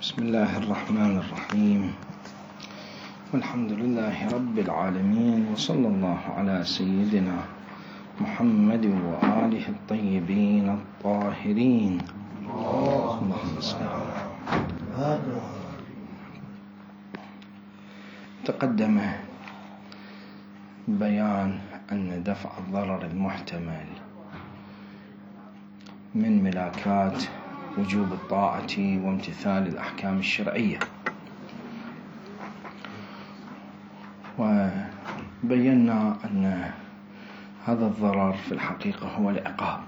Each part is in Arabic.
بسم الله الرحمن الرحيم، والحمد لله رب العالمين، وصلى الله على سيدنا محمد وآله الطيبين الطاهرين. اللهم صل على. تقدم بيان أن دفع الضرر المحتمل من ملاكات وجوب الطاعة وامتثال الأحكام الشرعية، وبينا أن هذا الضرر في الحقيقة هو العقاب،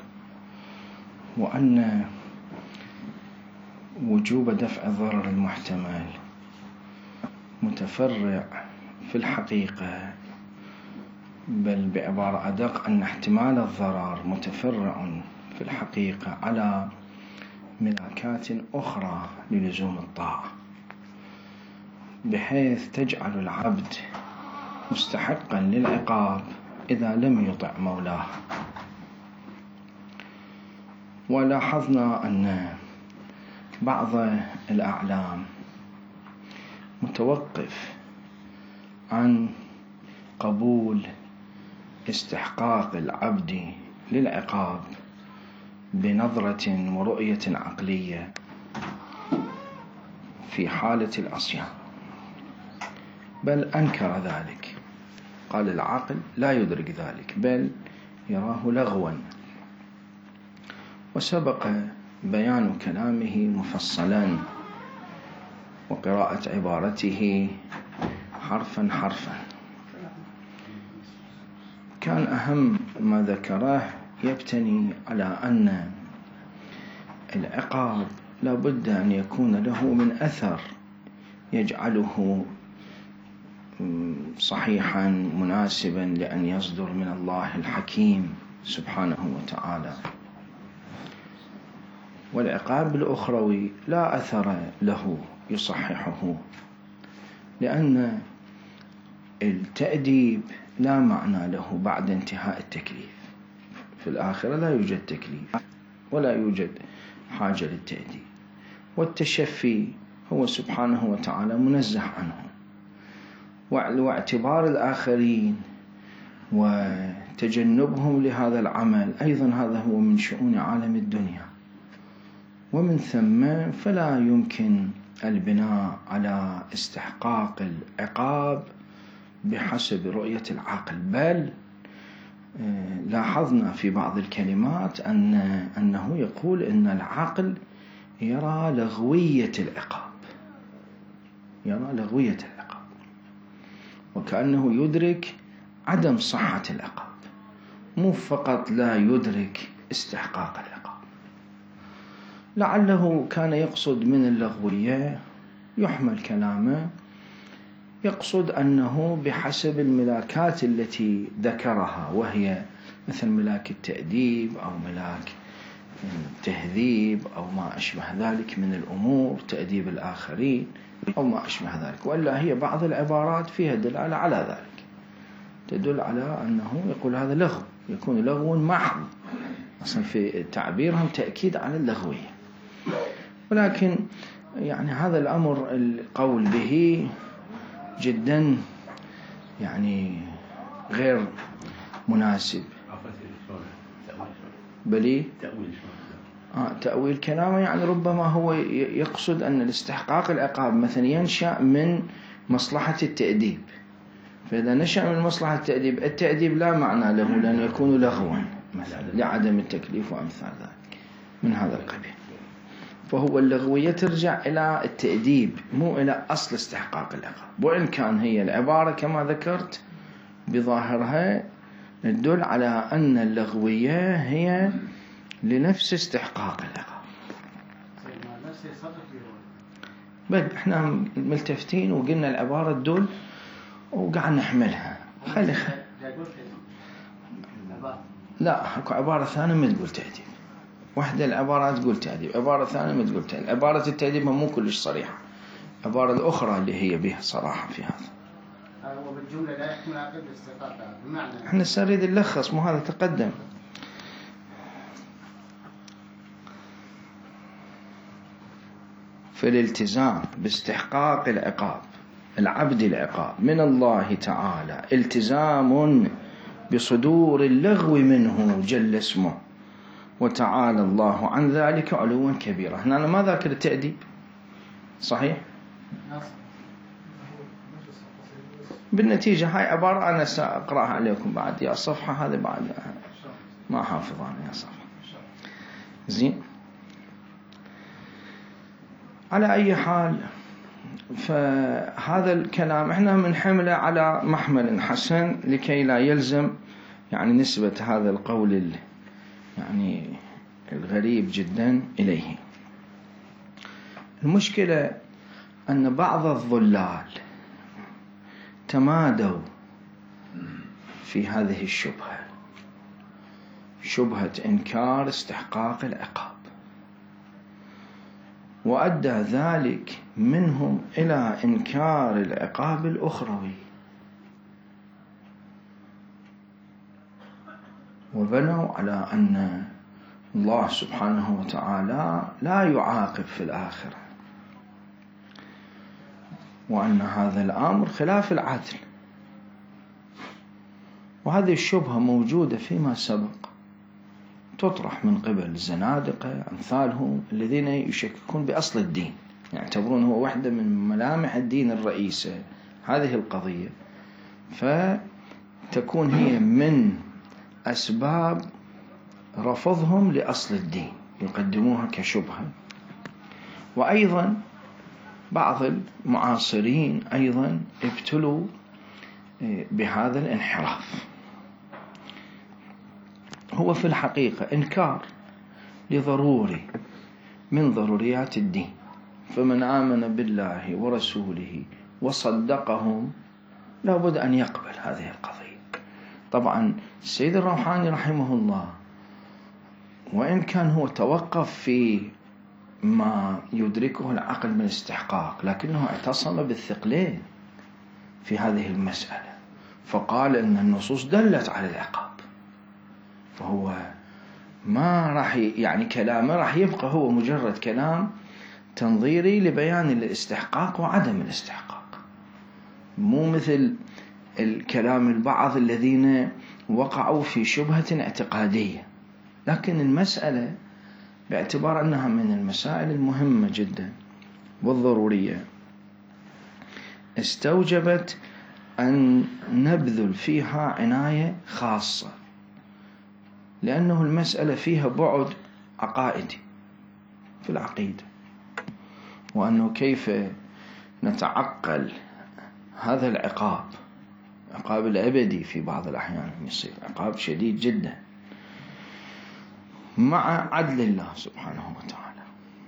وأن وجوب دفع الضرر المحتمل متفرع في الحقيقة، بل بعبارة أدق أن احتمال الضرر متفرع في الحقيقة على ملاكات أخرى للزوم الطاعة، بحيث تجعل العبد مستحقا للعقاب إذا لم يطع مولاه. ولاحظنا أن بعض الأعلام متوقف عن قبول استحقاق العبد للعقاب بنظرة ورؤية عقلية في حالة العصيان، بل أنكر ذلك، قال العقل لا يدرك ذلك بل يراه لغوا. وسبق بيان كلامه مفصلا وقراءة عبارته حرفا حرفا. كان أهم ما ذكره يبتني على أن العقاب لا بد أن يكون له من أثر يجعله صحيحا مناسبا لأن يصدر من الله الحكيم سبحانه وتعالى. والعقاب الأخروي لا أثر له يصححه، لأن التأديب لا معنى له بعد انتهاء التكليف. في الآخرة لا يوجد تكليف ولا يوجد حاجة للتأديب، والتشفي هو سبحانه وتعالى منزه عنه، واعتبار الآخرين وتجنبهم لهذا العمل أيضا هذا هو من شؤون عالم الدنيا. ومن ثم فلا يمكن البناء على استحقاق العقاب بحسب رؤية العقل، بل لاحظنا في بعض الكلمات أنه يقول إن العقل يرى لغوية العقاب، يرى لغوية العقاب، وكأنه يدرك عدم صحة العقاب، مو فقط لا يدرك استحقاق العقاب. لعله كان يقصد من اللغوية، يحمل كلامه، يقصد أنه بحسب الملاكات التي ذكرها، وهي مثل ملاك التأديب أو ملاك التهذيب أو ما أشبه ذلك من الأمور، تأديب الآخرين أو ما أشبه ذلك. وإلا هي بعض العبارات فيها دلالة على ذلك، تدل على أنه يقول هذا لغو، يكون لغو محض، أصلا في تعبيرهم تأكيد على اللغوية. ولكن يعني هذا الأمر القول به جدا يعني غير مناسب، بل تأويل كلامه يعني ربما هو يقصد أن الاستحقاق العقاب مثلا ينشأ من مصلحة التأديب، فإذا نشأ من مصلحة التأديب لا معنى له لأنه يكون لغوا مثلا لعدم التكليف وأمثال ذلك من هذا القبيل. فهو اللغوية ترجع إلى التأديب مو إلى أصل استحقاق العقاب، وإن كان هي العبارة كما ذكرت بظاهرها تدل على أن اللغوية هي لنفس استحقاق العقاب. بل احنا ملتفتين وقلنا العبارة تدل وقاعد نحملها. لا، اكو عبارة ثانية ما تقول تأديب، واحدة العبارات تقول تأديب، عبارة ثانية ما تقول تأديب. عبارة التأديب مو كلش صريحة، عبارة الأخرى اللي هي بها صراحة في هذا. هو بالجملة لا يحتمل عقد الاستحقاق بمعنى احنا سنريد نلخص، مو هذا تقدم. في الالتزام باستحقاق العقاب العبد العقاب من الله تعالى التزام بصدور اللغو منه جل اسمه وتعالى الله عن ذلك علوا كبيرا. هنا أنا ما ذاكر التأديب صحيح؟ بالنتيجة هاي عبارة أنا سأقرأها عليكم بعد يا صفحة هذا بعد ما حافظ أنا يا صفحة زين. على أي حال فهذا الكلام احنا بنحمله على محمل حسن لكي لا يلزم يعني نسبة هذا القول يعني الغريب جدا إليه. المشكلة أن بعض الضلال تمادوا في هذه الشبهة، شبهة إنكار استحقاق العقاب، وأدى ذلك منهم إلى إنكار العقاب الأخروي، وبنوا على أن الله سبحانه وتعالى لا يعاقب في الآخرة، وأن هذا الأمر خلاف العدل. وهذه الشبهة موجودة فيما سبق تطرح من قبل الزنادقة أمثالهم الذين يشككون بأصل الدين، يعتبرون هو واحدة من ملامح الدين الرئيسة هذه القضية، فتكون هي من أسباب رفضهم لأصل الدين يقدموها كشبهة. وأيضا بعض المعاصرين أيضا ابتلوا بهذا الانحراف. هو في الحقيقة إنكار لضروري من ضروريات الدين، فمن آمن بالله ورسوله وصدقهم لابد أن يقبل هذه القضية. طبعا السيد الروحاني رحمه الله وإن كان هو توقف في ما يدركه العقل من استحقاق، لكنه اعتصم بالثقلين في هذه المسألة، فقال أن النصوص دلت على العقاب، فهو ما راح يعني كلامه راح يبقى هو مجرد كلام تنظيري لبيان الاستحقاق وعدم الاستحقاق، مو مثل الكلام البعض الذين وقعوا في شبهة اعتقادية. لكن المسألة باعتبار أنها من المسائل المهمة جدا والضرورية استوجبت أن نبذل فيها عناية خاصة، لأنه المسألة فيها بعد عقائدي في العقيدة، وأنه كيف نتعقل هذا العقاب، عقاب الأبدي في بعض الأحيان يصير عقاب شديد جدا مع عدل الله سبحانه وتعالى.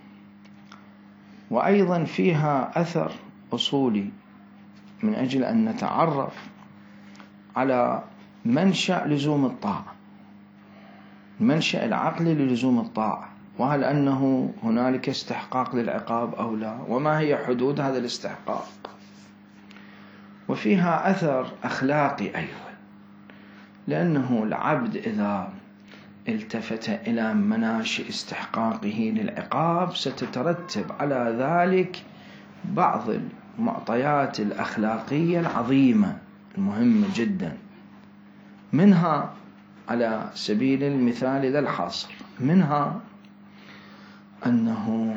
وأيضا فيها أثر أصولي من أجل أن نتعرف على منشأ لزوم الطاعة، منشأ العقل للزوم الطاعة، وهل أنه هنالك استحقاق للعقاب أو لا، وما هي حدود هذا الاستحقاق. وفيها أثر أخلاقي أيضا، لأنه العبد إذا التفت إلى مناشئ استحقاقه للعقاب ستترتب على ذلك بعض المعطيات الأخلاقية العظيمة المهمة جدا، منها على سبيل المثال ذا الحصر، منها أنه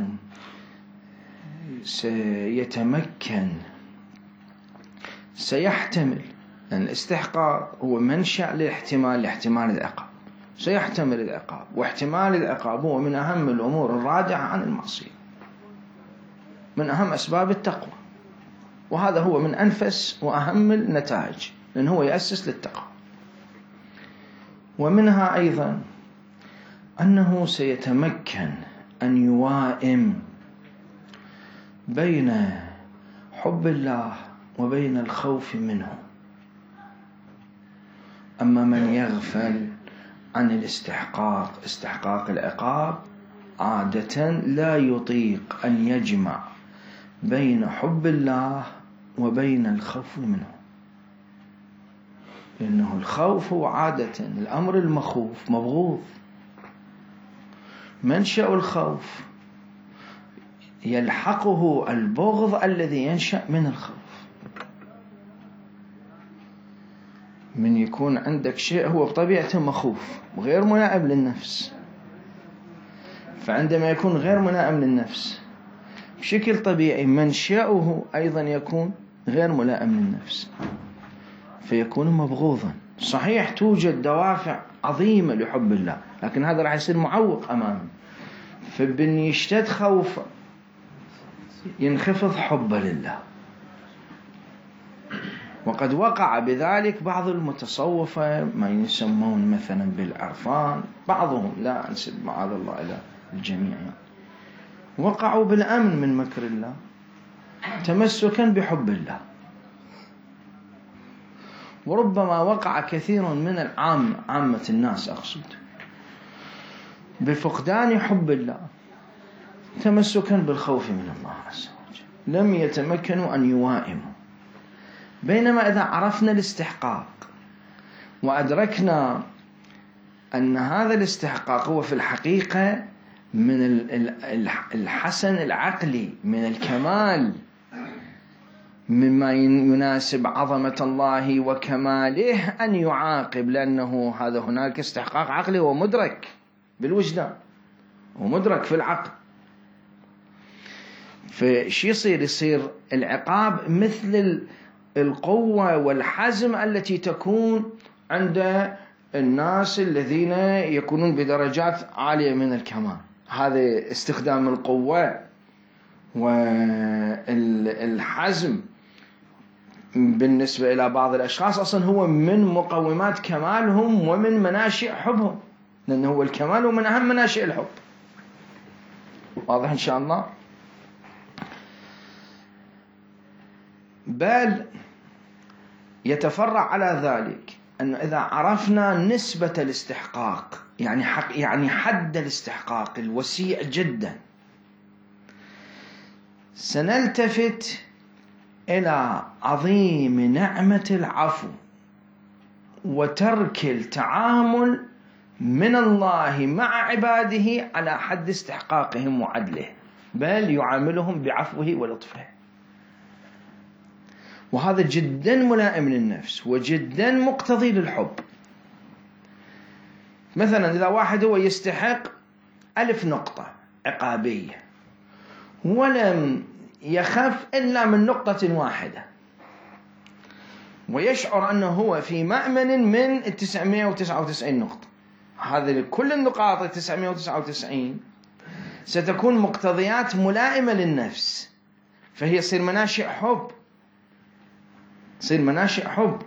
سيحتمل أن الاستحقاق هو منشأ لاحتمال العقاب، سيحتمل العقاب، واحتمال العقاب هو من أهم الأمور الرادعة عن المعصية، من أهم أسباب التقوى، وهذا هو من أنفس وأهم النتائج، لأنه هو يأسس للتقوى. ومنها أيضا أنه سيتمكن أن يوائم بين حب الله وبين الخوف منه. أما من يغفل عن استحقاق العقاب عادة لا يطيق أن يجمع بين حب الله وبين الخوف منه، لأنه الخوف هو عادة الأمر المخوف مبغوض، منشأ الخوف يلحقه البغض الذي ينشأ من الخوف. من يكون عندك شيء هو بطبيعته مخوف وغير ملائم للنفس، فعندما يكون غير ملائم للنفس بشكل طبيعي منشأه أيضا يكون غير ملائم للنفس، فيكون مبغوضا. صحيح توجد دوافع عظيمة لحب الله، لكن هذا راح يصير معوق أمامه، فبن يشتد خوفه ينخفض حبه لله. وقد وقع بذلك بعض المتصوفة، ما يسمون مثلا بالعرفان، بعضهم لا أنسب معاذ الله إلى الجميع، يعني وقعوا بالأمن من مكر الله تمسكا بحب الله. وربما وقع كثير من عامة الناس أقصد بفقدان حب الله تمسكا بالخوف من الله عز وجل، لم يتمكنوا أن يوائموا. بينما إذا عرفنا الاستحقاق وأدركنا أن هذا الاستحقاق هو في الحقيقة من الحسن العقلي، من الكمال، مما يناسب عظمة الله وكماله أن يعاقب، لأنه هذا هناك استحقاق عقلي ومدرك بالوجدان ومدرك في العقل. فشي يصير العقاب مثل القوة والحزم التي تكون عند الناس الذين يكونون بدرجات عالية من الكمال. هذا استخدام القوة والحزم بالنسبة إلى بعض الأشخاص أصلا هو من مقومات كمالهم ومن مناشئ حبهم، لأنه هو الكمال ومن أهم مناشئ الحب. واضح إن شاء الله؟ بل يتفرع على ذلك أن إذا عرفنا نسبة الاستحقاق، يعني حد الاستحقاق الوسيع جدا، سنلتفت إلى عظيم نعمة العفو وترك التعامل من الله مع عباده على حد استحقاقهم وعدله، بل يعاملهم بعفوه ولطفه. وهذا جدا ملائم للنفس وجدا مقتضي للحب. مثلا إذا واحد هو يستحق 1000 نقطة عقابية ولم يخف إلا من نقطة واحدة، ويشعر أنه هو في مأمن من 999 نقطة، هذه كل النقاط 999 ستكون مقتضيات ملائمة للنفس، فهي تصير مناشئ حب، تصير مناشئ حب.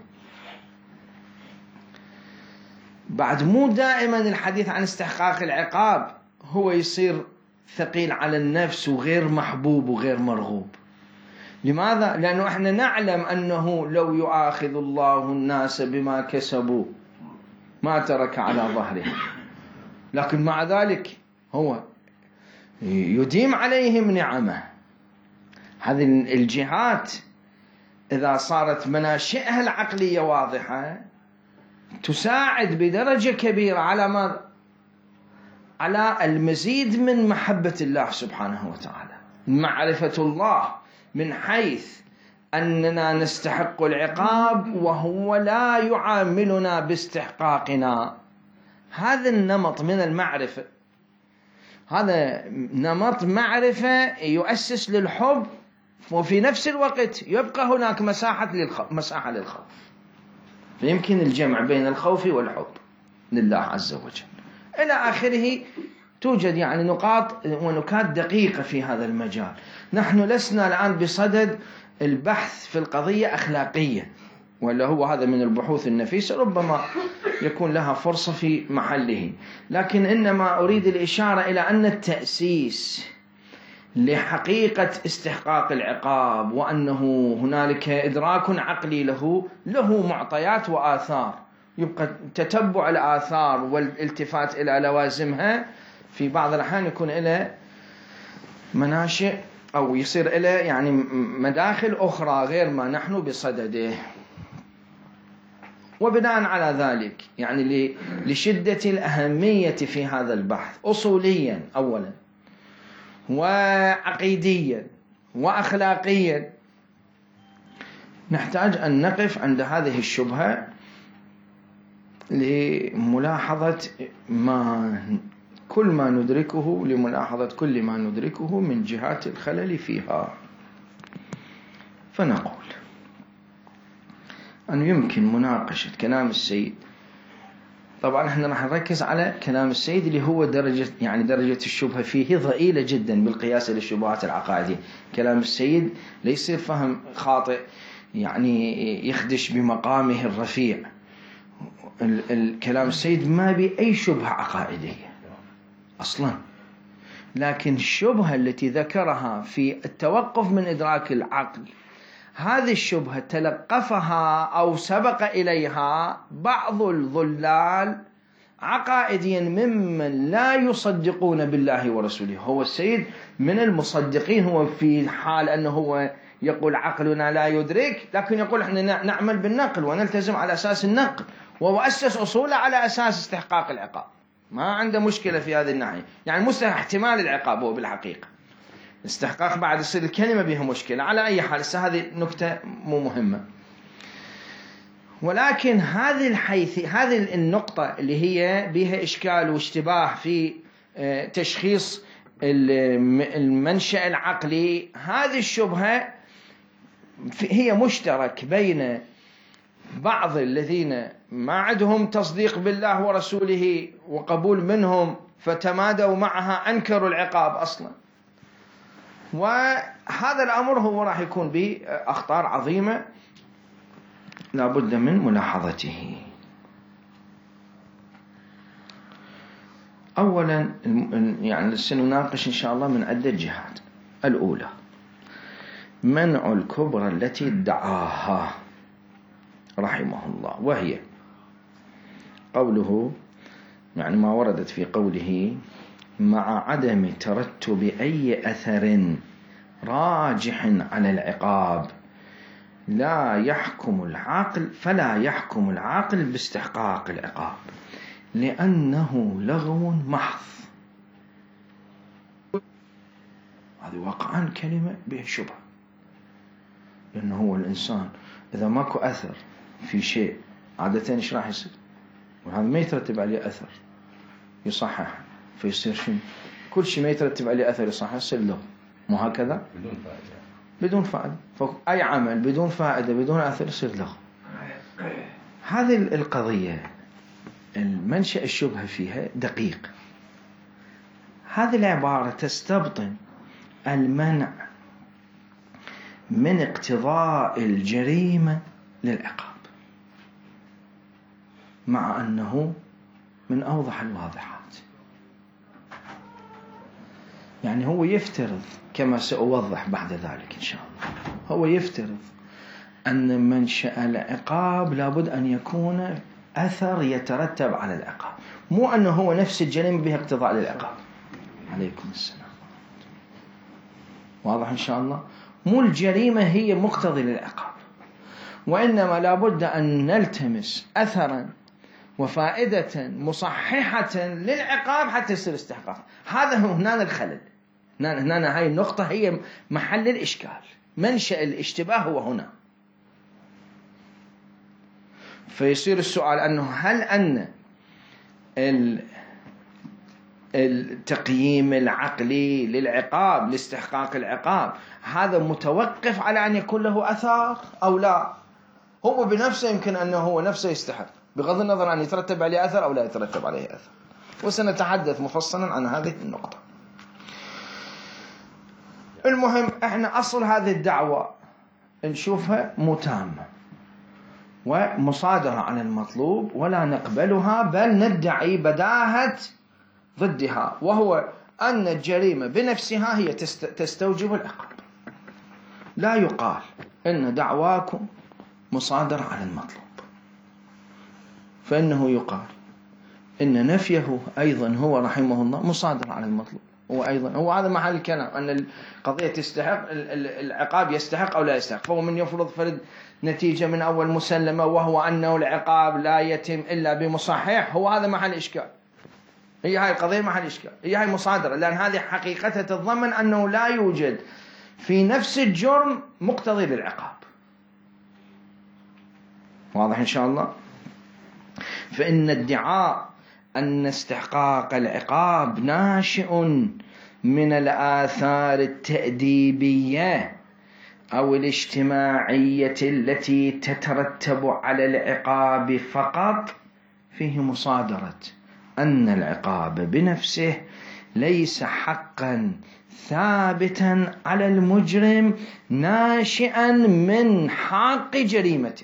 بعد مو دائما الحديث عن استحقاق العقاب هو يصير ثقيل على النفس وغير محبوب وغير مرغوب. لماذا؟ لأنه احنا نعلم أنه لو يؤاخذ الله الناس بما كسبوا ما ترك على ظهرهم، لكن مع ذلك هو يديم عليهم نعمه. هذه الجهات إذا صارت مناشئها العقلية واضحة تساعد بدرجة كبيرة على ماذا؟ على المزيد من محبة الله سبحانه وتعالى، معرفة الله من حيث أننا نستحق العقاب وهو لا يعاملنا باستحقاقنا. هذا النمط من المعرفة، هذا نمط معرفة يؤسس للحب، وفي نفس الوقت يبقى هناك مساحة للخوف. فيمكن الجمع بين الخوف والحب لله عز وجل إلى آخره. توجد يعني نقاط ونكات دقيقة في هذا المجال. نحن لسنا الآن بصدد البحث في القضية أخلاقيا، ولا هو هذا من البحوث النفيسة ربما يكون لها فرصة في محله، لكن إنما أريد الإشارة إلى أن التأسيس لحقيقة استحقاق العقاب وأنه هنالك إدراك عقلي له معطيات وآثار، يبقى تتبع الآثار والالتفات إلى لوازمها في بعض الأحيان يكون إلى مناشئ أو يصير إلى يعني مداخل أخرى غير ما نحن بصدده. وبناء على ذلك يعني لشدة الأهمية في هذا البحث أصوليا أولا، وعقيديا وأخلاقيا، نحتاج أن نقف عند هذه الشبهة لملاحظة لملاحظة كل ما ندركه من جهات الخلل فيها. فنقول أن يمكن مناقشة كلام السيد. طبعا احنا راح نركز على كلام السيد اللي هو درجة الشبهة فيه ضئيلة جدا بالقياس للشبهات العقائدية. كلام السيد ليس فهم خاطئ يخدش بمقامه الرفيع. الكلام السيد ما بأي شبهة عقائدية أصلا، لكن الشبهة التي ذكرها في التوقف من إدراك العقل، هذه الشبهة تلقفها أو سبق إليها بعض الضلال عقائديا ممن لا يصدقون بالله ورسوله. هو السيد من المصدقين، هو في حال أنه هو يقول عقلنا لا يدرك، لكن يقول احنا نعمل بالنقل ونلتزم على أساس النقل، وأسس أصوله على أساس استحقاق العقاب. ما عنده مشكلة في هذه الناحية، مستحيل احتمال العقاب هو بالحقيقة، استحقاق بعد يصير الكلمة بها مشكلة. على أي حال هذه نكتة مو مهمة، ولكن هذه النقطة اللي هي بها إشكال واشتباه في تشخيص المنشأ العقلي، هذه الشبهة هي مشترك بين بعض الذين ما عندهم تصديق بالله ورسوله وقبول منهم فتمادوا معها، أنكروا العقاب أصلا. وهذا الأمر هو راح يكون به أخطار عظيمة لا بد من ملاحظته. أولا سنناقش إن شاء الله من عدة جهات. الأولى منع الكبرى التي ادعاها رحمه الله، وهي قوله ما وردت في قوله مع عدم ترتب أي أثر راجح على العقاب لا يحكم العقل، فلا يحكم العقل باستحقاق العقاب لأنه لغو محض. هذه واقعا كلمة به شبه، لأنه هو الإنسان إذا ماكو أثر في شيء عادة إيش راح يصير؟ وهذا ما يترتب عليه أثر يصحح، فيصير شنو؟ كل شيء ما يترتب عليه أثر يصحح يصير له، مو هكذا؟ بدون فائدة. فأي عمل بدون فائدة بدون أثر يصير له. هذه القضية المنشأ الشبهة فيها دقيق. هذه العبارة تستبطن المنع من اقتضاء الجريمة للعقاب، مع أنه من أوضح الواضحات. هو يفترض كما سأوضح بعد ذلك إن شاء الله، هو يفترض أن منشأ العقاب لابد أن يكون أثر يترتب على العقاب، مو أنه هو نفس الجريمة بها اقتضاء للعقاب. عليكم السلام. واضح إن شاء الله؟ مو الجريمة هي مقتضي للعقاب، وإنما لابد أن نلتمس أثرا وفائدة مصححة للعقاب حتى يصير استحقاق. هذا هنا الخلل، هنا هاي النقطة هي محل الإشكال، منشأ الاشتباه هو هنا. فيصير السؤال أنه هل أن التقييم العقلي للعقاب لاستحقاق العقاب هذا متوقف على أن يكون له أثر أو لا؟ هو بنفسه يمكن أنه هو نفسه يستحق بغض النظر أن يترتب عليه أثر أو لا يترتب عليه أثر، وسنتحدث مفصلا عن هذه النقطة. المهم احنا أصل هذه الدعوة نشوفها متامة ومصادرة على المطلوب، ولا نقبلها بل ندعي بداهة ضدها، وهو أن الجريمة بنفسها هي تستوجب العقاب. لا يقال إن دعواكم مصادرة على المطلوب، فإنه يقال إن نفيه أيضا هو رحمه الله مصادر على المطلوب. هو هذا محل الكلام، أن القضية تستحق العقاب، يستحق أو لا يستحق. فهو من يفرض فرد نتيجة من أول مسلمة، وهو أنه العقاب لا يتم إلا بمصحح، هو هذا محل إشكال. هي هاي القضية محل إشكال، هي هاي مصادرة، لأن هذه حقيقتها تتضمن أنه لا يوجد في نفس الجرم مقتضي للعقاب. واضح إن شاء الله؟ فإن ادعاء أن استحقاق العقاب ناشئ من الآثار التأديبية أو الاجتماعية التي تترتب على العقاب فقط فيه مصادرة أن العقاب بنفسه ليس حقا ثابتا على المجرم ناشئا من حق جريمته.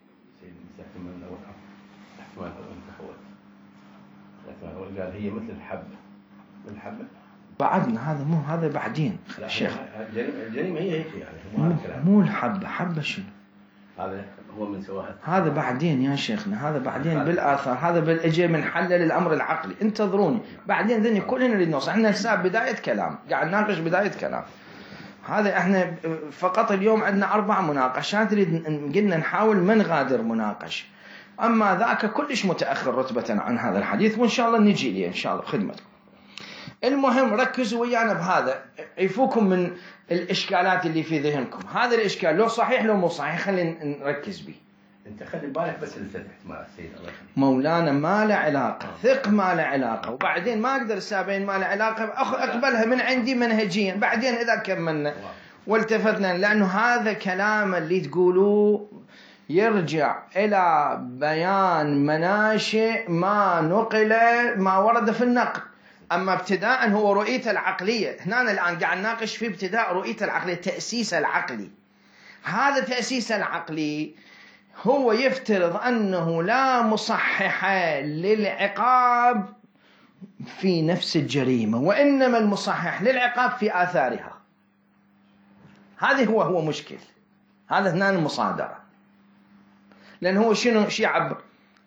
قال هي مثل الحبة بعدنا هذا مو هذا بعدين شيخ. الجريمة هي هيك يعني مو الحبة، حبة شنو؟ هذا هو من سواها، هذا بعدين يا شيخنا، هذا بعدين بالآثار، هذا بالأجي من حلل الأمر العقلي. انتظروني بعدين ذني كلنا نريد نوصل. احنا الساعة بداية كلام، قاعد نناقش بداية كلام. هذا احنا فقط اليوم عندنا 4 مناقشات قلنا نحاول ما نغادر مناقش. أما ذاك كلش متأخر رتبة عن هذا الحديث، وإن شاء الله نجي ليه إن شاء الله بخدمتكم. المهم ركزوا ويانا بهذا، يفوكم من الإشكالات اللي في ذهنكم. هذا الإشكال لو صحيح لو مو صحيح خلينا نركز به. أنت خلي بالك بس اللي احتمال السيد الله مولانا ما له علاقة، ثق ما له علاقة، وبعدين ما أقدر السابين ما له علاقة أقبلها من عندي منهجيا. بعدين إذا كملنا والتفتنا، لأنه هذا كلام اللي تقولوه يرجع إلى بيان مناشئ ما نقل ما ورد في النقل. أما ابتداء هو رؤيته العقلية، هنا الآن قاعد نناقش في ابتداء رؤيته العقلية، تأسيس العقلي. هذا تأسيس العقلي هو يفترض أنه لا مصحح للعقاب في نفس الجريمة، وإنما المصحح للعقاب في آثارها. هذه هو مشكل. هذا هنا المصادرة، لأن هو شو يعبر؟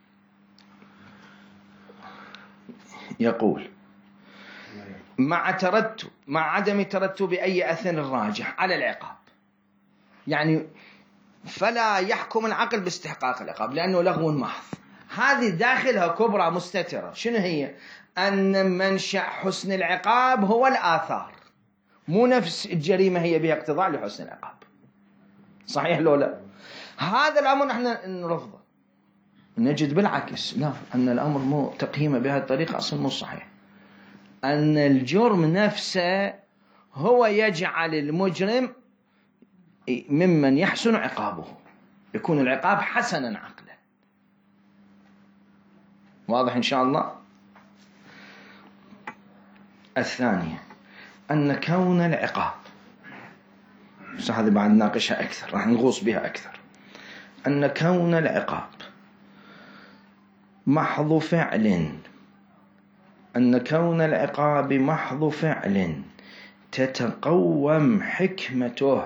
يقول مع عدم ترتب أي أثر راجح على العقاب، يعني فلا يحكم العقل باستحقاق العقاب لأنه لغو محض. هذه داخلها كبرى مستترة. شنو هي؟ أن منشأ حسن العقاب هو الآثار، مو نفس الجريمة هي بها اقتضاء لحسن العقاب. صحيح لو لا؟ هذا الأمر نحن نرفضه، نجد بالعكس لا، أن الأمر مو تقييمه بهذه الطريقة أصلا مو صحيح. أن الجرم نفسه هو يجعل المجرم ممن يحسن عقابه، يكون العقاب حسنا عقلا. واضح إن شاء الله؟ الثانية أن كون العقاب، هذا بعد ناقشها أكثر، راح نغوص بها أكثر. أن كون العقاب محض فعل، أن كون العقاب محض فعل تتقوم حكمته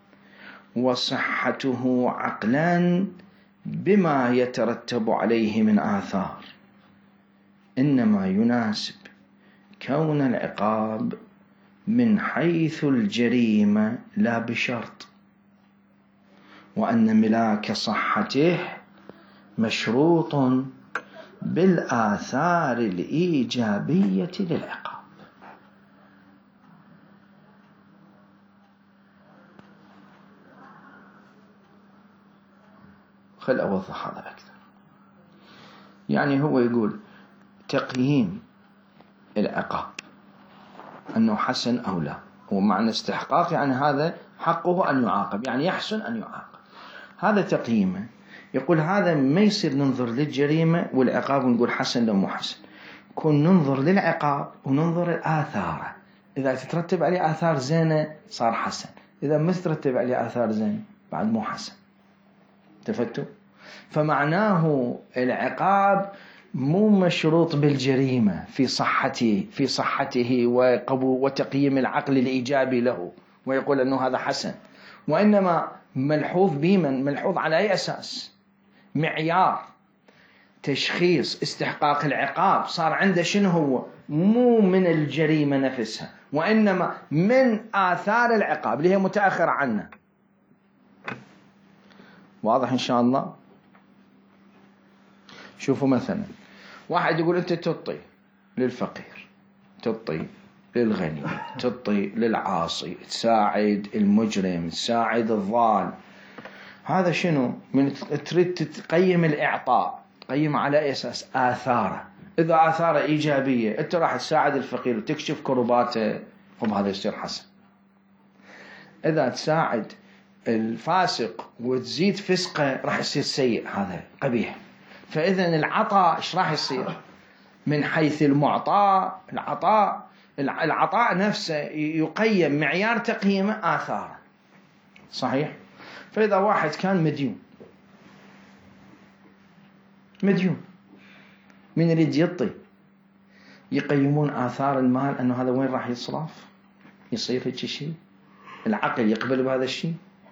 وصحته عقلا بما يترتب عليه من آثار، إنما يناسب كون العقاب من حيث الجريمة لا بشرط، وأن ملاك صحته مشروط بالآثار الإيجابية للعقاب. خل أوضح هذا أكثر. يعني هو يقول تقييم العقاب أنه حسن أو لا، ومعنى استحقاق يعني هذا حقه أن يعاقب، يعني يحسن أن يعاقب، هذا تقييمه. يقول هذا ما يصير ننظر للجريمة والعقاب ونقول حسن لو مو حسن، كون ننظر للعقاب وننظر الآثار، إذا تترتب عليه آثار زينة صار حسن، إذا ما تترتب عليه آثار زينة بعد مو حسن. تفتوا؟ فمعناه العقاب مو مشروط بالجريمة في صحته وتقييم العقل الإيجابي له ويقول أنه هذا حسن، وإنما ملحوظ بمن؟ ملحوظ على أي أساس؟ معيار تشخيص استحقاق العقاب صار عنده شنو هو؟ مو من الجريمة نفسها، وإنما من آثار العقاب اللي هي متأخر عنه. واضح إن شاء الله؟ شوفوا مثلا واحد يقول أنت تطي للفقير، تعطي للغني، تعطي للعاصي، تساعد المجرم، تساعد الضال. هذا شنو؟ من تريد تقيم الإعطاء، تقيم على أي أساس؟ آثاره. إذا آثاره إيجابية أنت راح تساعد الفقير وتكشف كرباته، هذا يصير حسن. إذا تساعد الفاسق وتزيد فسقه راح يصير سيء، هذا قبيح. فإذن العطاء إيش راح يصير؟ من حيث المعطاء، العطاء نفسه يقيم، معيار تقييمه آثاره. صحيح؟ فإذا واحد كان مديون من يريد يعطي، يقيمون آثار المال أنه هذا وين راح يصرف، يصير هيك شيء؟ العقل يقبل بهذا الشيء؟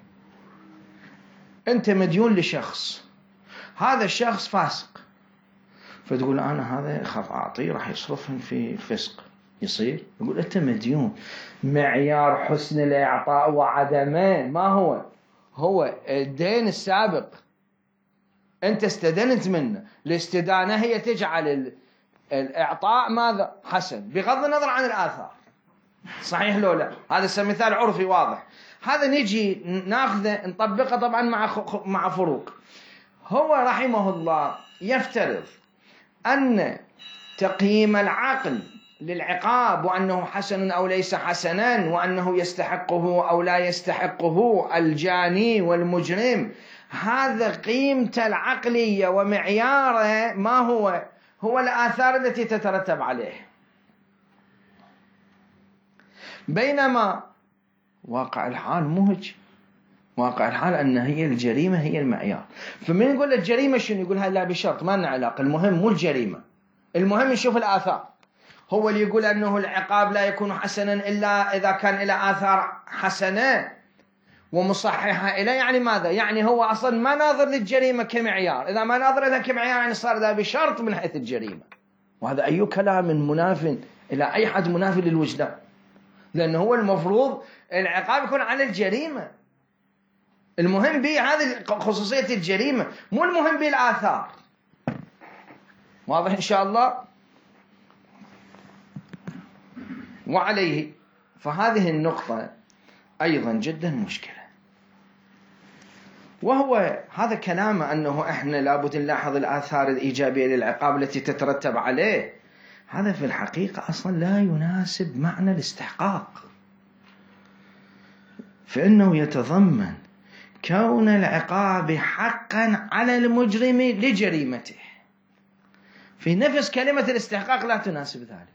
أنت مديون لشخص، هذا الشخص فاسق، فتقول أنا هذا خاف أعطيه راح يصرفهم في فسق، يصير؟ يقول أنت مديون. معيار حسن الإعطاء وعدمه ما هو الدين السابق، أنت استدنت منه، الاستدانة هي تجعل الإعطاء ماذا؟ حسن، بغض النظر عن الآثار. صحيح لو لا؟ هذا مثال عرفي واضح. هذا نجي ناخذه نطبقه طبعا مع فروق. هو رحمه الله يفترض أن تقييم العقل للعقاب وأنه حسن أو ليس حسنا، وأنه يستحقه أو لا يستحقه الجاني والمجرم، هذا قيمته العقلية ومعياره ما هو الآثار التي تترتب عليه. بينما واقع الحال مو هيك. واقع الحال أن هي الجريمة هي المعيار. فمن يقول الجريمة شنو؟ يقول هذا لا بشرط، ما لنا علاقة، المهم مو الجريمة، المهم نشوف الآثار. هو اللي يقول أنه العقاب لا يكون حسنا إلا إذا كان إلى آثار حسنة ومصححة إليه. يعني ماذا؟ يعني هو أصلا ما ناظر للجريمة كمعيار. إذا ما ناظر لها كمعيار يعني صار ذا بشرط من حيث الجريمة. وهذا أي كلام مناف إلى أي حد، مناف للوجدان، لأنه هو المفروض العقاب يكون على الجريمة. المهم به هذه خصوصية الجريمة، مو المهم به الآثار. واضح إن شاء الله؟ وعليه فهذه النقطة أيضا جدا مشكلة. وهو هذا كلامه أنه إحنا لابد نلاحظ الآثار الإيجابية للعقاب التي تترتب عليه، هذا في الحقيقة أصلا لا يناسب معنى الاستحقاق، فإنه يتضمن كون العقاب حقا على المجرم لجريمته، في نفس كلمة الاستحقاق لا تناسب ذلك.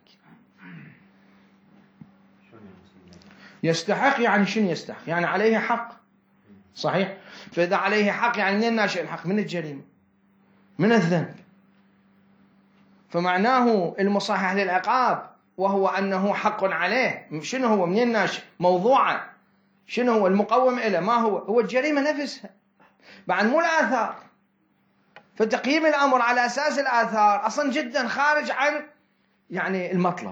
يستحق يعني شنو يستحق؟ يعني عليه حق. صحيح؟ فإذا عليه حق يعني من الناشئ الحق؟ من الجريمة، من الذنب. فمعناه المصحح للعقاب وهو أنه حق عليه. شنو هو؟ من الناشئ موضوعا. شنو هو المقوم إلى؟ ما هو الجريمة نفسها، بعد مو الآثار. فتقييم الأمر على أساس الآثار أصلا جدا خارج عن يعني المطلب.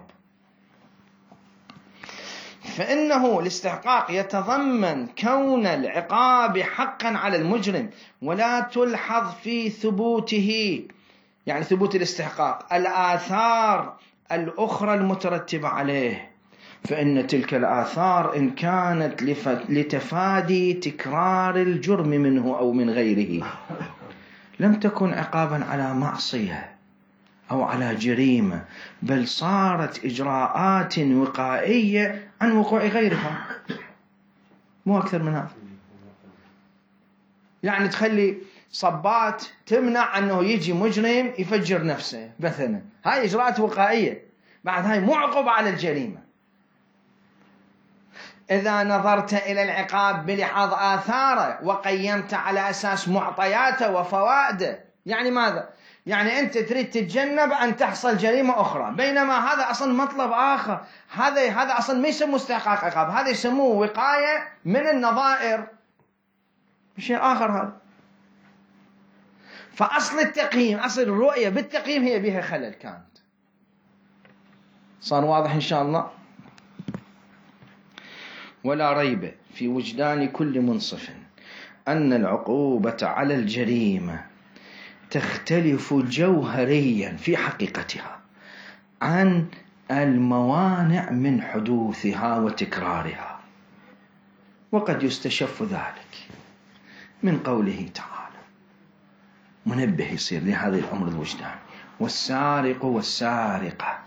فإنه الاستحقاق يتضمن كون العقاب حقا على المجرم، ولا تلحظ في ثبوته، يعني ثبوت الاستحقاق، الآثار الأخرى المترتبة عليه. فإن تلك الآثار إن كانت لتفادي تكرار الجرم منه أو من غيره لم تكن عقابا على معصية أو على جريمة، بل صارت إجراءات وقائية عن وقوع غيرها، مو أكثر من هذا. يعني تخلي صبات تمنع أنه يجي مجرم يفجر نفسه مثلا، هاي إجراءات وقائية، بعد هاي مو عقوبة على الجريمة. إذا نظرت إلى العقاب بلحاظ آثاره وقيمت على أساس معطياته وفوائده، يعني ماذا؟ يعني أنت تريد تتجنب أن تحصل جريمة أخرى، بينما هذا أصلا مطلب آخر. هذا أصلا ما يسموه استحقاق عقاب، هذا يسموه وقاية من النظائر، شيء آخر هذا. فأصل التقييم، أصل الرؤية بالتقييم هي بها خلل كانت. صار واضح إن شاء الله؟ ولا ريب في وجدان كل منصف أن العقوبة على الجريمة تختلف جوهريا في حقيقتها عن الموانع من حدوثها وتكرارها. وقد يستشف ذلك من قوله تعالى، منبه يصير لهذا الأمر الوجداني: والسارق والسارقة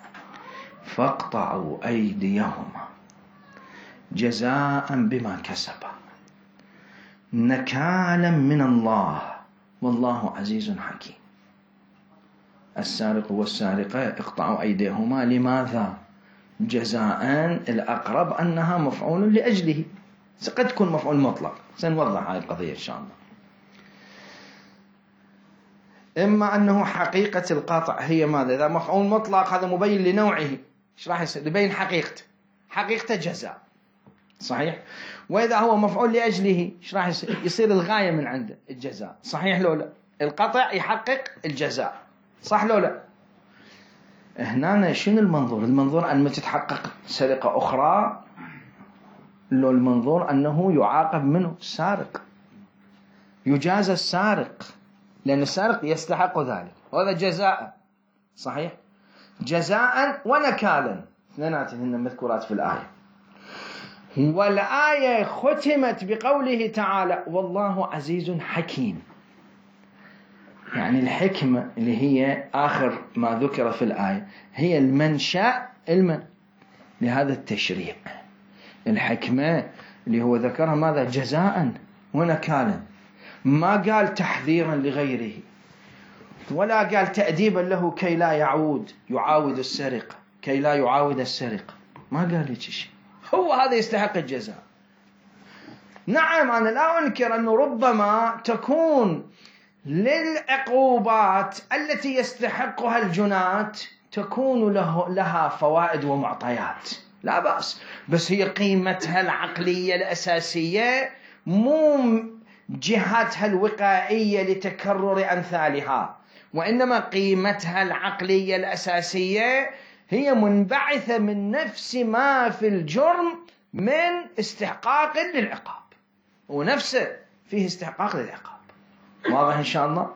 فاقطعوا أيديهما جزاء بما كسبا نكالا من الله والله عزيز حكيم. السارق والسارقة اقطعوا أيديهما، لماذا؟ جزاء، الأقرب أنها مفعول لأجله، قد تكون مفعول مطلق، سنوضح هذه القضية إن شاء الله. إما أنه حقيقة القطع هي ماذا؟ إذا مفعول مطلق هذا مبين لنوعه، إيش راح يصير؟ يبين حقيقته جزاء، صحيح؟ وإذا هو مفعول لأجله إيش راح يصير؟ يصير الغاية من عنده الجزاء، صحيح لو لا؟ القطع يحقق الجزاء، صح لو لا؟ هنا شنو المنظور؟ المنظور أن تتحقق سرقة أخرى، لو المنظور أنه يعاقب منه السارق، يجازى السارق، لأن السارق يستحق ذلك، وهذا جزاء، صحيح؟ جزاء ونكالا، اثنيناتهن مذكورات في الآية. والآية ختمت بقوله تعالى: والله عزيز حكيم. يعني الحكمة اللي هي آخر ما ذكر في الآية هي المنشأ لهذا التشريع. الحكمة اللي هو ذكرها ماذا؟ جزاء ونكالا، ما قال تحذيرا لغيره، ولا قال تأديبا له كي لا يعاود السرقة، كي لا يعاود السرقة، ما قال لك شيء، هو هذا يستحق الجزاء. نعم، أنا لا أنكر أنه ربما تكون للعقوبات التي يستحقها الجناة تكون لها فوائد ومعطيات، لا بأس، بس هي قيمتها العقلية الأساسية مو جهتها الوقائية لتكرر أمثالها، وإنما قيمتها العقلية الأساسية هي منبعثة من نفس ما في الجرم من استحقاق للعقاب، ونفسه فيه استحقاق للعقاب. واضح إن شاء الله؟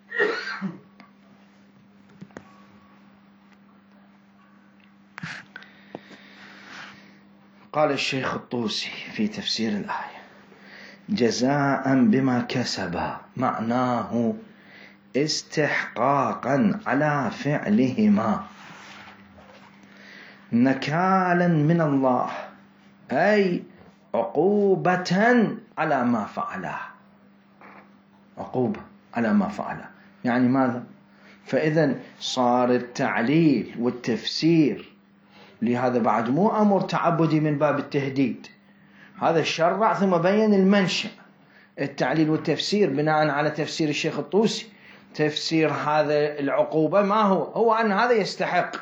قال الشيخ الطوسي في تفسير الآية: جزاء بما كسبا معناه استحقاقا على فعلهما، نكالا من الله أي عقوبة على ما فعله، عقوبة على ما فعله. يعني ماذا؟ فإذا صار التعليل والتفسير لهذا بعد مو أمر تعبدي من باب التهديد، هذا الشرع ثم بين المنشأ. التعليل والتفسير بناء على تفسير الشيخ الطوسي، تفسير هذا العقوبة ما هو أن هذا يستحق.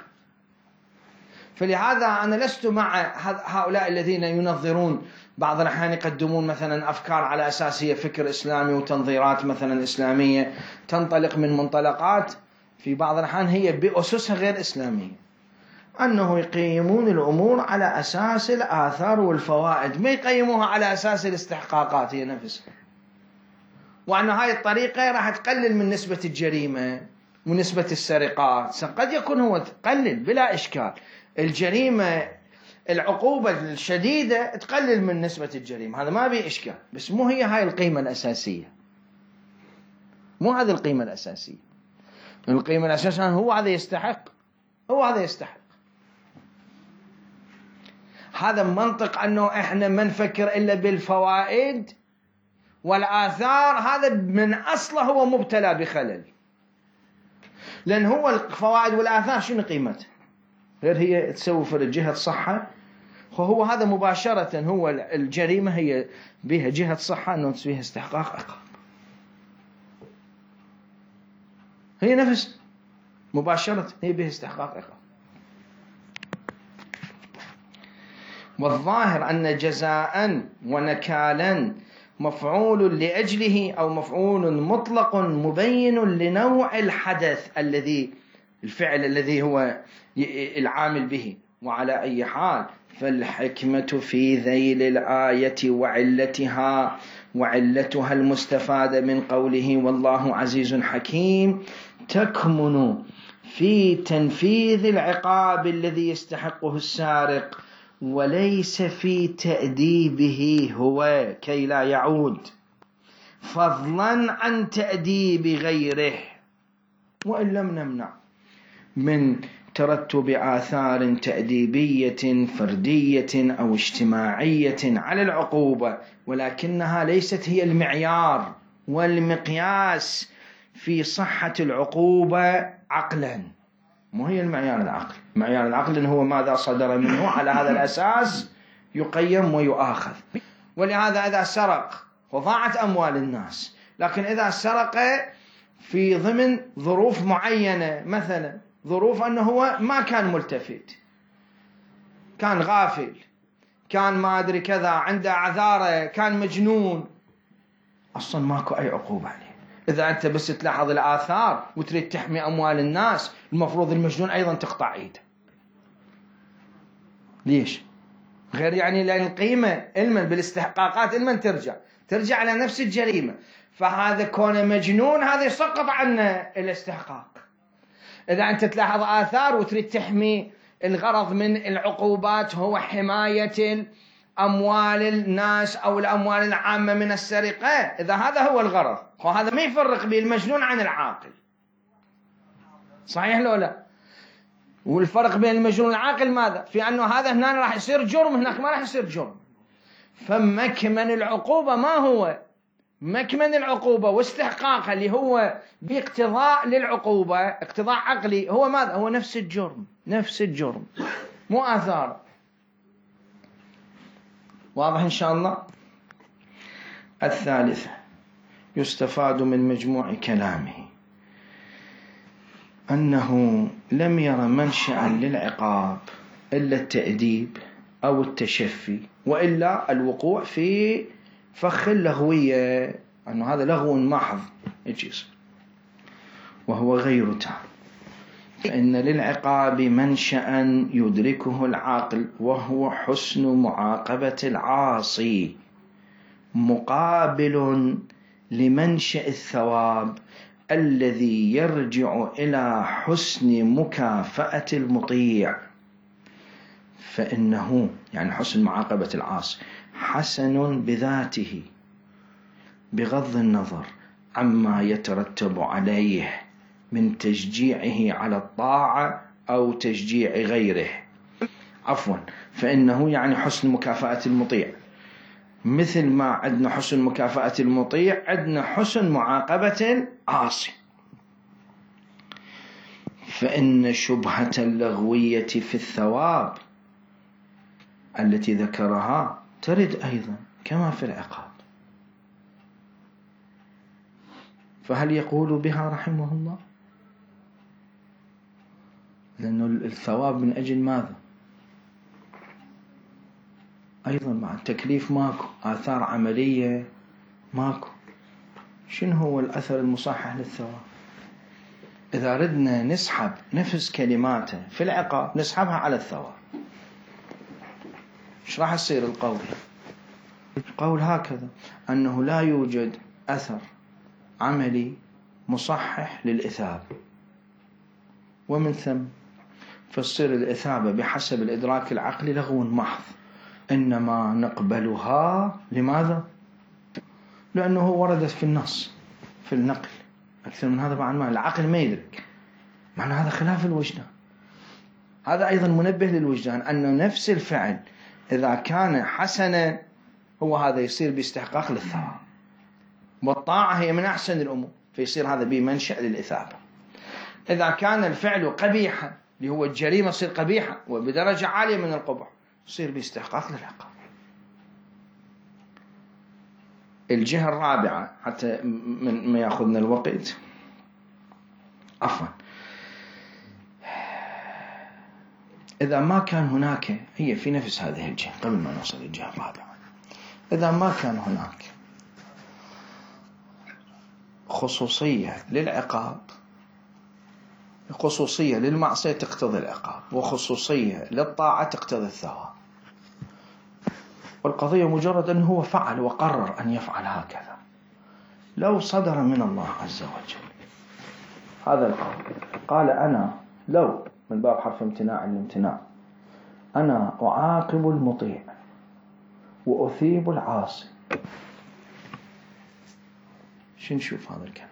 فلهذا أنا لست مع هؤلاء الذين ينظرون، بعض الأحيان يقدمون مثلا أفكار على أساس هي فكر إسلامي وتنظيرات مثلا إسلامية تنطلق من منطلقات في بعض الأحيان هي بأسسها غير إسلامية، أنه يقيمون الأمور على أساس الآثار والفوائد، ما يقيموها على أساس الاستحقاقات هي نفسها، وأن هاي الطريقة راح تقلل من نسبة الجريمة ونسبة السرقات. قد يكون هو تقلل بلا إشكال، الجريمة العقوبة الشديدة تقلل من نسبة الجريمة، هذا ما بيه إشكال، بس مو هي هاي القيمة الأساسية، مو هذه القيمة الأساسية. القيمة الأساسية هو هذا يستحق، هو هذا يستحق. هذا منطق أنه إحنا ما نفكر إلا بالفوائد والآثار، هذا من أصله هو مبتلى بخلل، لأن هو الفوائد والآثار شنو قيمته؟ غير هي تسوي في جهة صحة، فهو هذا مباشرة هو الجريمة هي بها جهة صحة أنه فيها استحقاق عقاب، هي نفس مباشرة هي بها استحقاق عقاب. والظاهر أن جزاء ونكالا مفعول لأجله أو مفعول مطلق مبين لنوع الحدث الفعل الذي هو العامل به. وعلى أي حال فالحكمة في ذيل الآية وعلتها المستفادة من قوله والله عزيز حكيم تكمن في تنفيذ العقاب الذي يستحقه السارق، وليس في تأديبه هو كي لا يعود، فضلا عن تأديب غيره. وإن لم نمنع من ترتب آثار تأديبية فردية أو اجتماعية على العقوبة، ولكنها ليست هي المعيار والمقياس في صحة العقوبة عقلا. مو هي المعيار العقل. معيار العقل هو ماذا صدر منه، على هذا الأساس يقيم ويؤاخذ. ولهذا إذا سرق وضاعت أموال الناس، لكن إذا سرق في ضمن ظروف معينة، مثلا ظروف أنه هو ما كان ملتفت، كان غافل، كان ما أدري كذا، عنده عذارة، كان مجنون، أصلا ماكو أي عقوبة عليه. إذا أنت بس تلاحظ الآثار وتريد تحمي أموال الناس، المفروض المجنون أيضا تقطع إيده. ليش؟ غير يعني لأن القيمة علما بالاستحقاقات علما ترجع على نفس الجريمة، فهذا كونه مجنون هذا يسقط عنه الاستحقاق. إذا أنت تلاحظ آثار وتريد تحمي، الغرض من العقوبات هو حماية أموال الناس أو الأموال العامة من السرقة، إذا هذا هو الغرض، وهذا ما يفرق بين المجنون عن العاقل. صحيح لو لا؟ والفرق بين المجنون والعاقل ماذا؟ في أنه هذا هنا راح يصير جرم، هناك ما راح يصير جرم. فمكمن العقوبة ما هو؟ مكمن العقوبة واستحقاقها اللي هو باقتضاء للعقوبة، اقتضاء عقلي، هو ماذا؟ هو نفس الجرم مو آثار. واضح إن شاء الله؟ الثالثة، يستفاد من مجموع كلامه أنه لم ير منشأ للعقاب إلا التأديب أو التشفي، وإلا الوقوع في فخ اللغوية، أنه هذا لغو محض يجيز، وهو غير تام. فإن للعقاب منشأ يدركه العقل، وهو حسن معاقبة العاصي، مقابل لمنشأ الثواب الذي يرجع إلى حسن مكافأة المطيع. فإنه يعني حسن معاقبة العاصي حسن بذاته بغض النظر عما يترتب عليه من تشجيعه على الطاعة أو تشجيع غيره. فإنه يعني حسن مكافأة المطيع، مثل ما عندنا حسن مكافأة المطيع عندنا حسن معاقبة العاصي. فإن شبهة اللغوية في الثواب التي ذكرها ترد أيضا كما في العقاب. فهل يقول بها رحمه الله؟ لأنه الثواب من أجل ماذا؟ أيضا مع التكليف ماكو آثار عملية، ماكو. شنو هو الأثر المصحح للثواب؟ إذا ردنا نسحب نفس كلماته في العقاب نسحبها على الثواب، إيش راح يصير القول؟ القول هكذا، أنه لا يوجد أثر عملي مصحح للإثابة، ومن ثم فتصير الإثابة بحسب الإدراك العقلي لغو محض، إنما نقبلها لماذا؟ لأنه وردت في النص في النقل. أكثر من هذا بعد ما العقل ما يدرك، معنى هذا خلاف الوجدان. هذا أيضا منبه للوجدان أنه نفس الفعل إذا كان حسنا هو هذا يصير باستحقاق للثواب، والطاعة هي من أحسن الأمور، فيصير هذا بمنشأ للإثابة. إذا كان الفعل قبيحا اللي هو الجريمة يصير قبيحة وبدرجة عالية من القبح، يصير باستحقاق للعقاب. الجهة الرابعة حتى من ما يأخذنا الوقت، إذا ما كان هناك، هي في نفس هذه الجهة قبل ما نوصل للجهة الرابعة، إذا ما كان هناك خصوصية للعقاب، خصوصية للمعصية تقتضي العقاب، وخصوصية للطاعة تقتضي الثواب، والقضية مجرد أنه هو فعل وقرر أن يفعل هكذا، لو صدر من الله عز وجل هذا القول، قال أنا لو من باب حرف امتناع الامتناع أنا أعاقب المطيع وأثيب العاصي، شو نشوف هذا الكلام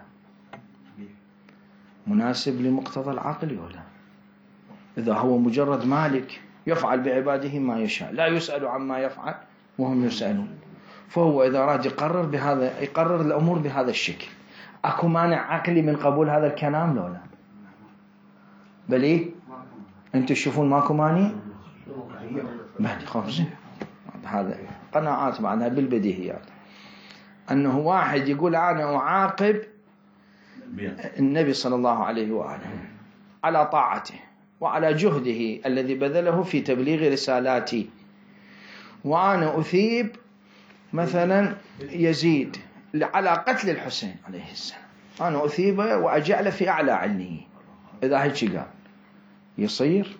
مناسب لمقتضى العقل ولا؟ إذا هو مجرد مالك يفعل بعباده ما يشاء، لا يسأل عما يفعل وهم يسألون، فهو إذا أراد يقرر الأمور بهذا الشكل، أكو مانع عقلي من قبول هذا الكلام لولا؟ بل إيه؟ أنتوا تشوفون ماكو مانع؟ بل خمسين هذا قناعات معناها بالبديهيات، أنه واحد يقول أنا أعاقب النبي صلى الله عليه وآله على طاعته وعلى جهده الذي بذله في تبليغ رسالاتي، وأنا أثيب مثلا يزيد على قتل الحسين عليه السلام، أنا أثيبه وأجعله في أعلى عليه، إذا هيك قال يصير؟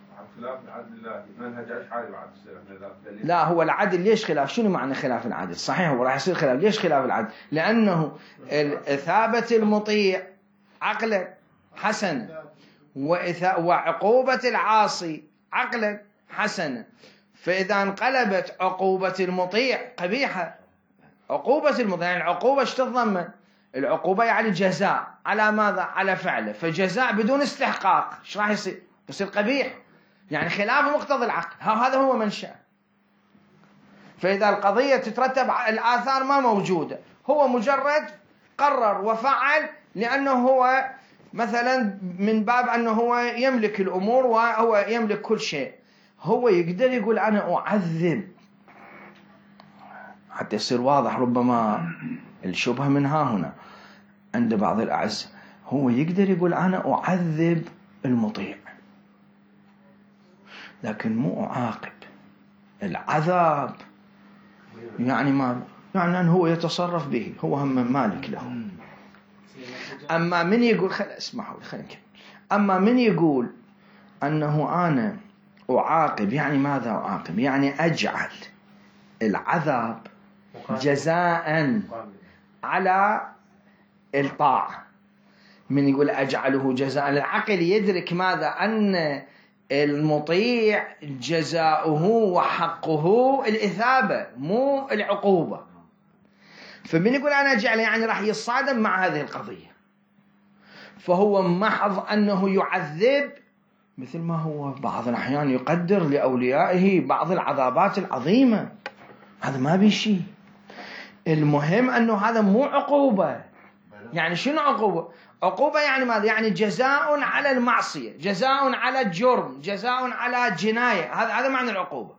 لا، هو العدل ليش خلاف؟ شنو معنى خلاف العدل؟ صحيح هو راح يصير خلاف. ليش خلاف العدل؟ لأنه ثابت المطيع عقلا حسن وعقوبة العاصي عقلا حسنا، فإذا انقلبت عقوبة المطيع قبيحة، عقوبة المطيع يعني العقوبة ايش تتضمن؟ العقوبة يعني جزاء على ماذا؟ على فعله، فجزاء بدون استحقاق ايش راح يصير؟ يصير قبيح، يعني خلاف مقتضى العقل، هذا هو منشأ. فإذا القضية تترتب الآثار ما موجودة، هو مجرد قرر وفعل لأنه هو مثلا من باب أنه هو يملك الأمور وهو يملك كل شيء، هو يقدر يقول أنا أعذب، حتى يصير واضح ربما الشبهة من ها هنا عند بعض الأعز، هو يقدر يقول أنا أعذب المطيع لكن مو أعاقب. العذاب يعني ما يعني أنه هو يتصرف به، هو هم مالك له. أما من يقول اسمحوا لي خلينا نكمل. أما من يقول أنه أنا أعاقب، يعني ماذا أعاقب؟ يعني أجعل العذاب جزاء على الطاعة. من يقول أجعله جزاء، العقل يدرك ماذا؟ أن المطيع جزاؤه وحقه الإثابة مو العقوبة. فمن يقول أنا أجعل يعني راح يصادم مع هذه القضية، فهو محض أنه يعذب، مثل ما هو بعض الأحيان يقدر لأوليائه بعض العذابات العظيمة، هذا ما بيشي. المهم أنه هذا مو عقوبة. يعني شنو عقوبة؟ عقوبة يعني ماذا؟ يعني جزاء على المعصية، جزاء على الجرم، جزاء على جناية، هذا معنى العقوبة.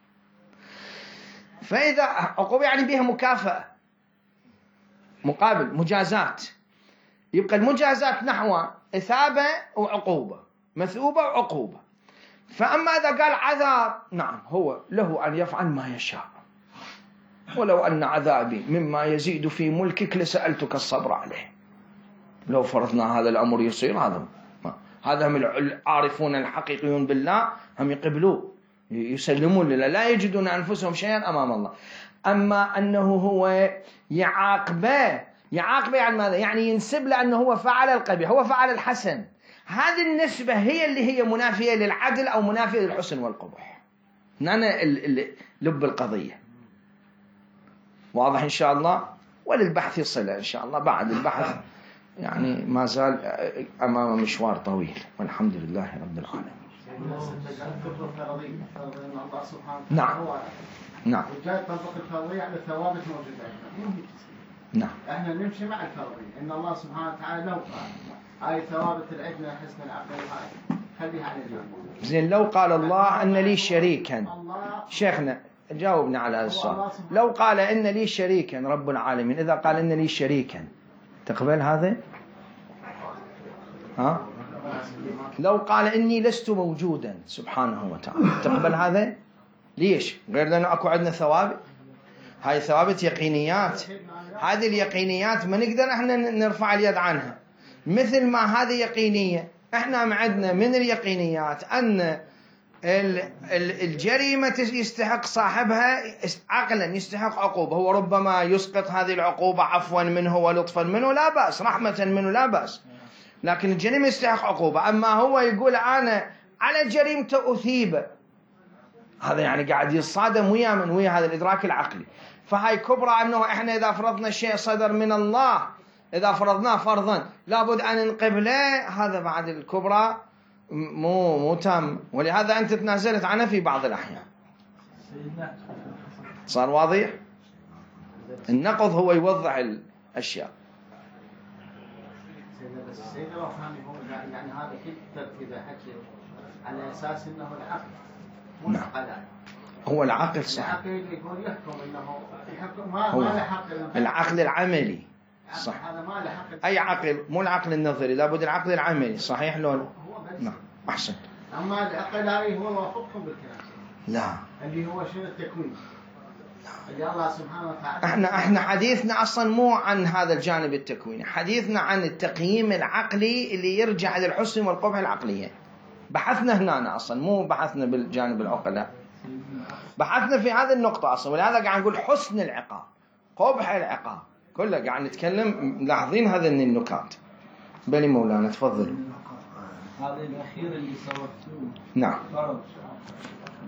فإذا عقوبة يعني بها مكافأة، مقابل، مجازات، يبقى المجازات نحو إثابة وعقوبة، مثوبة وعقوبة. فأما إذا قال عذاب، نعم هو له أن يفعل ما يشاء، ولو أن عذابي مما يزيد في ملكك لسألتك الصبر عليه. لو فرضنا هذا الأمر يصير، هذا من العارفون الحقيقيون بالله هم يقبلوه، يسلمون لله، لا يجدون أنفسهم شيئا أمام الله. أما أنه هو يعاقبه يعني ماذا؟ يعني ينسب لأنه هو فعل القبيح، هو فعل الحسن. هذه النسبة هي اللي هي منافية للعدل أو منافية للحسن والقبح. هنا لب القضية واضح إن شاء الله، وللبحث صلة إن شاء الله. بعد البحث يعني ما زال أمام مشوار طويل، والحمد لله رب العالمين. نعم نعم. وجاء تطبق الفرضية على الثوابت موجودة. نعم. احنا نمشي مع الفرضية، إن الله سبحانه وتعالى لو قال هاي ثوابت العدل حسن العقل هاي خليها على جنب. زين، لو قال الله أن لي شريكا، شيخنا جاوبنا على هذا السؤال. لو قال إن لي شريكا رب العالمين، إذا قال إن لي شريكا تقبل هذا؟ ها؟ لو قال إني لست موجودا سبحانه وتعالى تقبل هذا؟ ليش؟ غير لأنه أكو عندنا ثوابت، هاي ثوابت يقينيات، هذه اليقينيات ما نقدر احنا نرفع اليد عنها. مثل ما هذه يقينية، احنا عندنا من اليقينيات أن الجريمة يستحق صاحبها عقلا، يستحق عقوبة، هو ربما يسقط هذه العقوبة عفوا منه ولطفا منه لا بأس، رحمة منه لا بأس، لكن الجريمة يستحق عقوبة. أما هو يقول أنا على جريمته أثيب، هذا يعني قاعد يصادم ويا من ويا هذا الإدراك العقلي. فهاي كبرى أنه إحنا إذا فرضنا شيء صدر من الله، إذا فرضناه فرضا لابد أن نقبله، هذا بعد الكبرى مو تام. ولهذا أنت تنازلت عنه في بعض الأحيان. صار واضح؟ النقض هو يوضح الأشياء. بس السيد لو فهم يعني هذا كل ترتيب حكي على أساس أنه العقل مو العقلاء. هو العقل صح. العقل يقول يحكم أنه يحكم ما له حق. العقل العملي صح. هذا ما له حق. أي عقل، مو العقل النظري، لابد العقل العملي. صحيح لون؟ نعم أحسن. أما العقل هذه هو وافقكم بالكلام. لا. اللي هو شنو التكوين. اللي الله سبحانه وتعالى. احنا حديثنا اصلا مو عن هذا الجانب التكويني، حديثنا عن التقييم العقلي اللي يرجع للحسن والقبح العقلية. بحثنا هنا اصلا، مو بحثنا بالجانب العقلاء، بحثنا في هذه النقطة اصلا. ولهذا قاعد نقول حسن العقاب، قبح العقاب، كله قاعد نتكلم. ملاحظين هذه النكات؟ بلي مولانا تفضلوا. هذه الأخيرة اللي صورتوه. نعم.